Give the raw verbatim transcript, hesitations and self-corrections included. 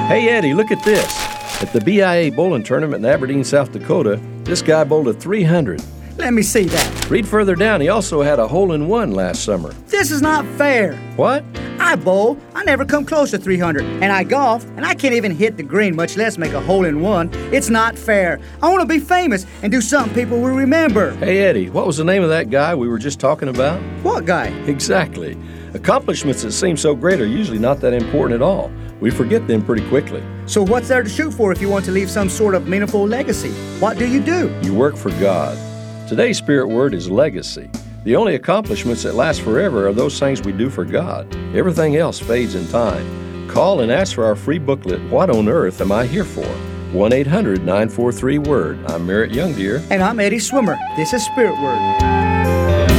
Hey, Eddie, look at this. At the B I A bowling tournament in Aberdeen, South Dakota, this guy bowled a three hundred. Let me see that. Read further down. He also had a hole-in-one last summer. This is not fair. What? I bowl, I never come close to three hundred, and I golf, and I can't even hit the green, much less make a hole-in-one. It's not fair. I want to be famous and do something people will remember. Hey, Eddie, what was the name of that guy we were just talking about? What guy? Exactly. Accomplishments that seem so great are usually not that important at all. We forget them pretty quickly. So what's there to shoot for if you want to leave some sort of meaningful legacy? What do you do? You work for God. Today's spirit word is legacy. The only accomplishments that last forever are those things we do for God. Everything else fades in time. Call and ask for our free booklet, What on Earth Am I Here For? one eight hundred nine four three WORD. I'm Merritt Youngdeer. And I'm Eddie Swimmer. This is Spirit Word.